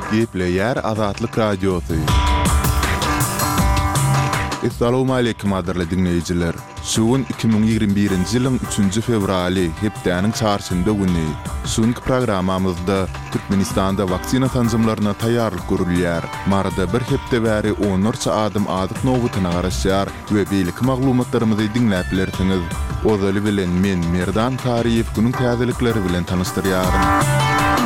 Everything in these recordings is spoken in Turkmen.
Gepleyer Azatlyk Radiosu. Assalamu alaykum aderli dinleyijiler. Şuun 2021-nji ýylyň 3-nji fevraly hepdeniň çarşamba güni. Şuňky programamyzda Türkmenistanda waksina tanzymlaryna taýýarlyk görülýär. Marada bir hepde bäri 14 adam adyk nowutyna garaşýar we beýlik maglumatlarymyzy dinläp bilersiňiz. Ozaly bilen men Merdan Tariýew günüň täzelikleri bilen tanışdyrýarym.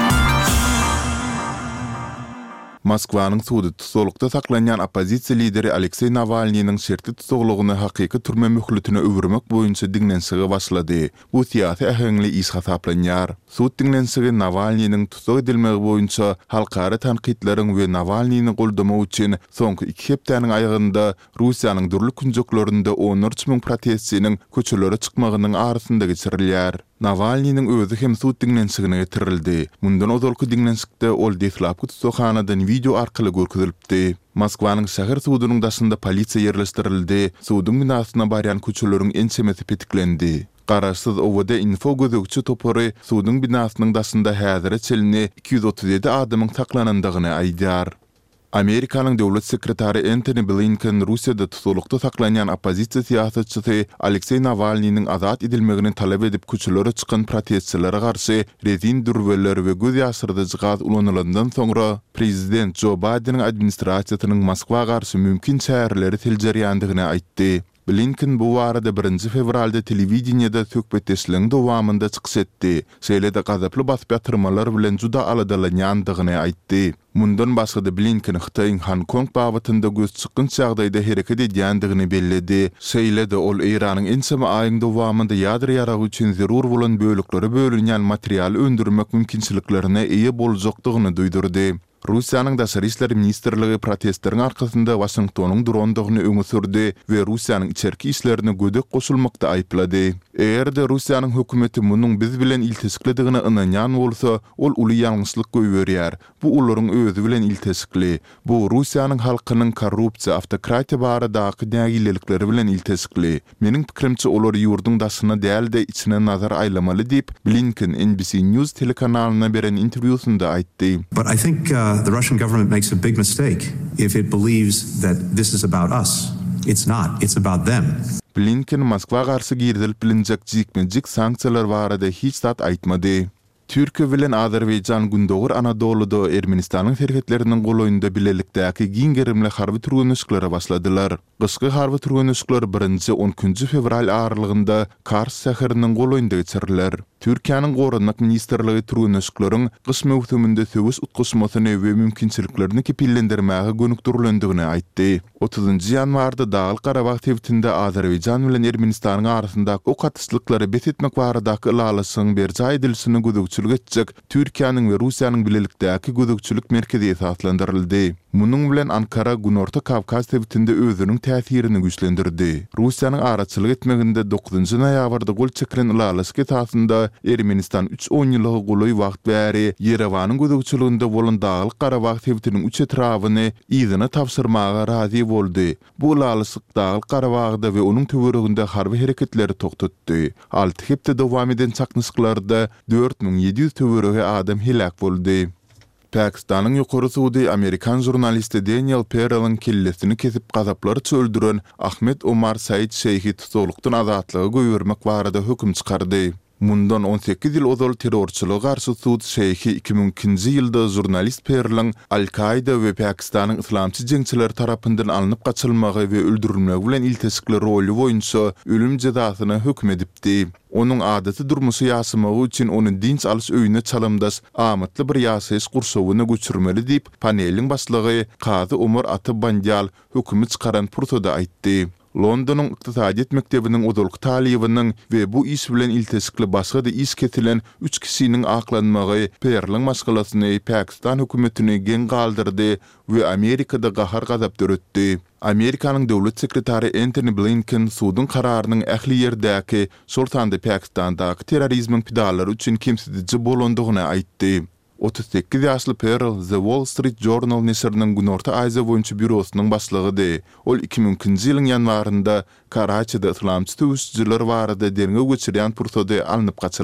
Moskwanyň sudy tutulukda saklanýan opozisiýa lideri Aleksey Navalnyň şertli tutulugyny hakyky türme möhletine öwürmek boýunça dinlensigi başlady. Bu siýasy ähengli iş hasaplanýar. Sud dinlensigi Navalnyň tutuk edilmegi boýunça halkara tanqidleriň we Navalnyny goldama üçin soňky 2 hepdeniň aýagynda Russiýanyň dürli künjeklerinde 13.000 protestçiniň köçelere çykmagynyň arasynda geçirilýär. Navalnyň özü hem sud dinlensigine getirildi. Mundan ozalky dinlensikde ol deslapky tutuşxanadan video arkaly görkezilipdi. Moskwanyň şäher sudynyň daşynda polisiýa ýerleşdirildi. Sudyň binasyna barýan köçeleriň ençemesi petiklendi. Garaşsyz owada info gözükçi topary sudyň binasynyň daşynda häzire çelini 237 adamyň saklanandygyny aýdýar. Amerikanyň döwlet sekretary Antony Blinken Russiýada tutulukda saklanýan opozisiýa siýasatçysy Aleksey Navalnyň azat edilmegini talap edip köçelere çykan protestçilere garşy rezin dürweler we göz ýaşyrdyjy gaz ulanylandan soňra prezident Joe Bideniň administrasiýasynyň Moskwa garşy mümkin çäreleri teljerýändigini aýtdy. Blinken bu arada 1 fevralda telewizionyada söhbetleşilen dowamında çykyş etdi. Şeýle-de gazaply basyp ýatyrmalar bilen juda aladalanýandygyny aýtdy. Mundan başga da Blinken Xitoyň Hong Kong bagtynda göz çykyn çagdaýda hereket edýändigini bellädi. Şeýle-de ol Iranyň ençeme aýyň dowamında ýadry ýaragy üçin zerur bolan bölüklere bölünýän material öndürmek mümkinçiliklerine eýe boljakdygyny duýdurdy. Russiýanyň Daşary işleri ministrligi protestleriň arkasynda Washingtonyň durandygyny öňe sürdi we Russiýanyň içerki işlerine gödek goşulmakda aýplady. Eger de Russiýanyň hökümeti munyň biz bilen iltisikledigine ynanýan bolsa, ol uly ýalňyşlyk goýberýär. Bu olaryň özü bilen iltisikli. Bu Russiýanyň halkynyň korrupsiýa, автокраtiýa baradaky nägilelikleri bilen iltisikli. Meniň pikirimçe olar ýurduň daşyna däl de içine nazar aýlamaly diýip Blinken NBC News telekanalyna beren interwýusynda aýtdy. But I think the Russian government makes a big mistake if it believes that this is about us. It's not. It's about them. Blinken Moskwa garşy girdilip bilinjek jikmenjik sanksiýalar barada hiç zat aýtmady. Türkiýe bilen Azerbaýjan gündogur Anadoluda Ermenistanyň serhetleriniň goloýunda bilelikdäki giňgerimli harby türgünüşlere başladylar. Gyşky harby türgünüşler 1-10 fevral aralygynda Kars şäheriniň goloýunda geçiriler. Türkiýanyň Gorunmak ministrligi türgünüşleriň gyş mewsüminde söwüs utguşmasyny we mümkinçiliklerini kepillendirmäge gönükdirilendigini aýtdy. 30 ýanwarda Dağly Garabag tewtinde Azerbaýjan bilen Ermenistanyň arasynda o katyslyklary betitmek baradaky ýalaşyň berja edilişini gödükçülük etjek Türkiýanyň we Russiýanyň bilelikdäki gödükçülük merkezi esaslandyryldy. Munyň bilen Ankara Günorta Kavkaz tewtinde özüniň täsirini güýçlendirdi. Russiýanyň araçylyk etmeginde 9-njy noýabrda gol çekilen ýalaşyk esasynda Ermenistan 3-10 ýylyk goly wagt bäri Yerewanyň gödükçülüginde bolan Dağly Garabag tewtiniň 3 etrabyny ýygyna tapşyrmaga razy boldy. Bu ýalaşyk Dağly Garabagda we onuň töwereginde harby hereketleri toktatdy. 6 hepde dowam eden çaknyşyklarda 4700 töweregi adam helak boldy. Pakistanyň ýokary sudy Amerikan jurnalisti Daniel Pearl'yň kellesini kesip gazaplary öldüren Ahmed Omar Said Şeyhi tutulukdan azatlygy goýbermek barada höküm çykardy. Mundan 18 ýyl ozal terrorçylyga garşy sud Şeyhi 2002-nji ýylda jurnalist Pearl'yň Al-Qaida we Pakistanyň islamçy jeňçiler tarapyndan alınıp gaçylmagy we öldürilmegi bilen iltisikli roli boýunça ölüm jazasyna hökm edipdi. Onun adaty durmuşy ýaşamagy üçin onu dinç alys öýüne çalamdaş amatly bir ýaşaýyş gurşawyna göçürmeli diýip paneliň başlygy Qazy Umar Atabandiyal hökümi çykaran pursada aýtdy. Londonyň ykdysadyýet mektebiniň ozalky talibynyň we bu iş bilen iltisikli başga da iş ketilen 3 kişiniň aklanmagy Pearl'yň maşgalasyny Pakistan hökümetini gen galdyrdy we Amerikada gahar gazap döretdi. Amerikanyň döwlet sekretary Antony Blinken sudyň kararynyň ähli ýerdäki şoltanda Pakistandaky terrorizm pidallary üçin kimsedici bolandygyny aýtdy. 38 ýaşly Pearl The Wall Street Journal nesiriniň Günorta Aýza boýunça bürosynyň başlygydy. Ol 2002-nji ýylyň ýanwarynda Karachi'de islamçy tüwüşçiler barada derňe geçirýän pursady alnyp